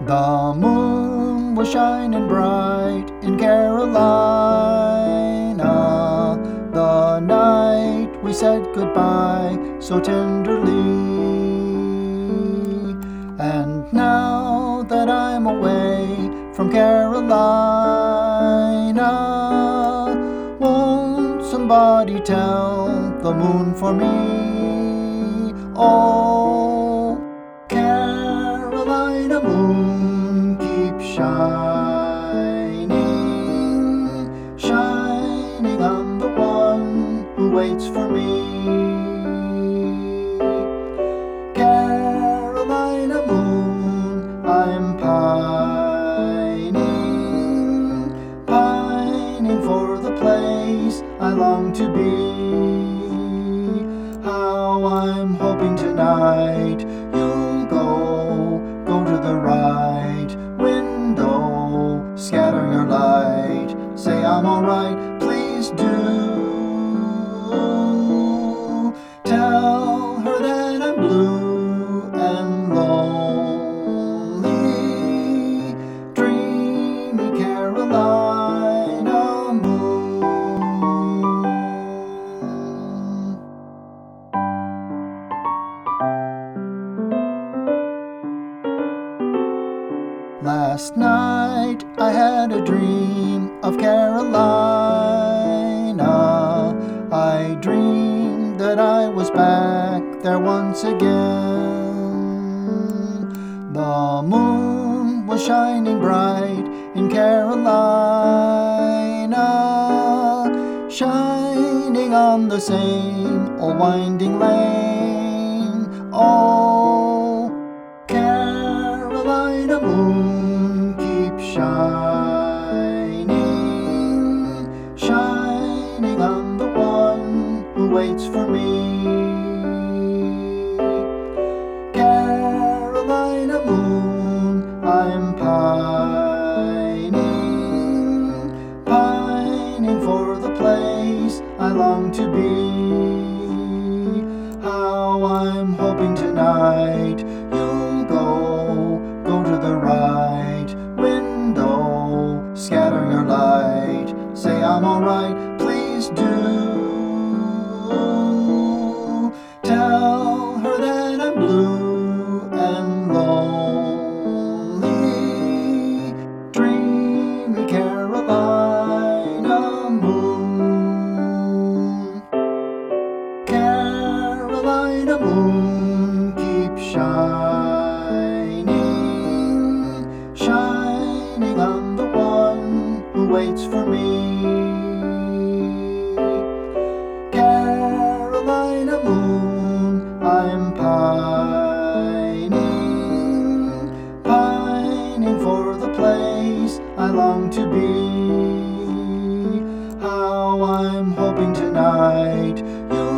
The moon was shining bright in Carolina. The night we said goodbye so tenderly. And now that I'm away from Carolina, won't somebody tell the moon for me? Oh, Carolina moon, keep shining, shining on the one who waits for me. Carolina moon, I'm pining, pining for the place I long to be. How I'm hoping tonight you'll go to the right window, scatter your light, say I'm alright, please do. Tell her that I'm blue and lonely, dreamy Carolina moon. Last night I had a dream of Carolina. I dreamed that I was back there once again. The moon was shining bright in Carolina, shining on the same old winding lane. Oh, Carolina moon, keep shining, shining on the one who waits for me. Carolina moon, I'm pining, pining for the place I long to be. How I'm hoping tonight you'll go to the right window, scatter your light, say I'm alright, please do. Tell her that I'm blue and lonely, dreamy Carolina moon. Carolina moon, keep shining, shining on the one who waits for me. Carolina moon, I'm pining, pining for the place I long to be. How I'm hoping tonight